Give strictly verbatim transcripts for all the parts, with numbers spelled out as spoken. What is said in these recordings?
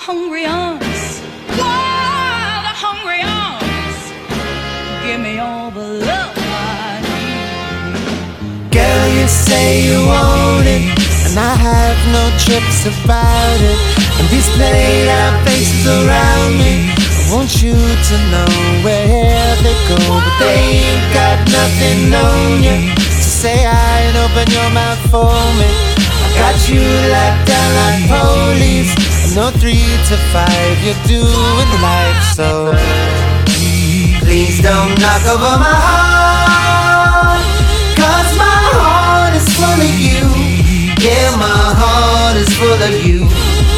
hungry arms, wild, hungry arms. Give me all the love I need. Girl, you say you want it, and I have no trips about it. And these played out faces around me, I want you to know where they go, but they ain't got nothing on you. So say hi and open your mouth for me. I got you locked down like police. I know three to five you're doing life, so please don't knock over my heart, 'cause my heart is full of you. Yeah, my heart is full of you.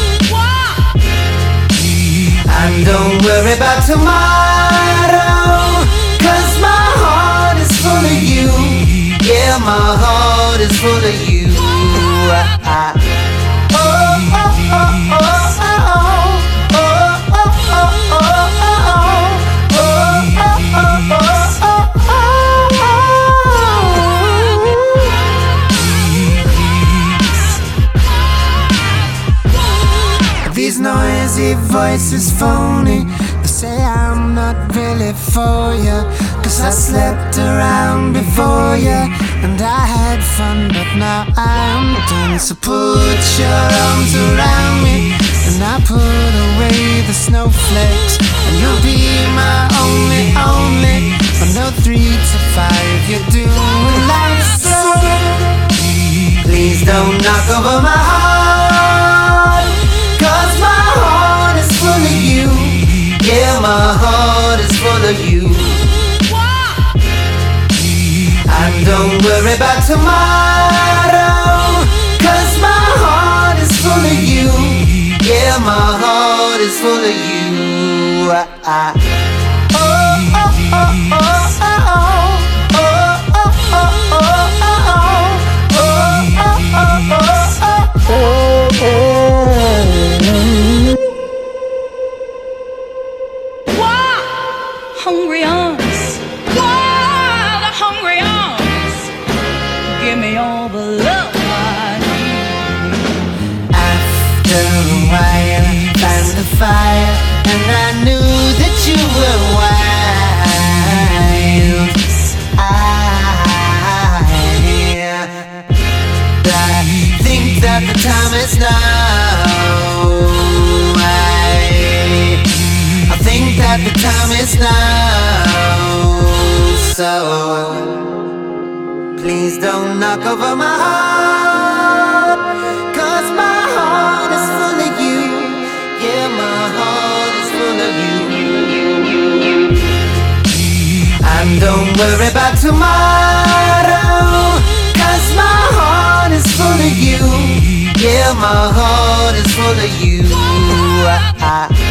And don't worry about tomorrow, 'cause my heart is full of you. Yeah, my heart is full of you. I, oh, oh, oh, oh, oh, oh, oh, oh, oh, oh, oh. These noisy voices phony, they say I'm not really for ya, 'cause I slept around before ya, and I had fun, but now I'm done. So put your arms around me, and I put away the snowflakes, and you'll be my only, only. But no three to five, you're doing life slow. Please don't knock over my heart, 'cause my heart is full of you. Yeah, my heart is full of you. And don't worry about tomorrow, 'cause my heart is full of you. Yeah, my heart is full of you. I, oh, oh, oh, oh, oh, oh, oh, oh, oh, oh, oh, oh. Wild, hungry arms, wild, hungry arms. Give me all the love I need. After a while, I found the fire, and I knew that you were wild. I, I think that the time is now. I, I think that the time is now. So please don't knock over my heart, 'cause my heart is full of you. Yeah, my heart is full of you. And don't worry about tomorrow, 'cause my heart is full of you. Yeah, my heart is full of you. I,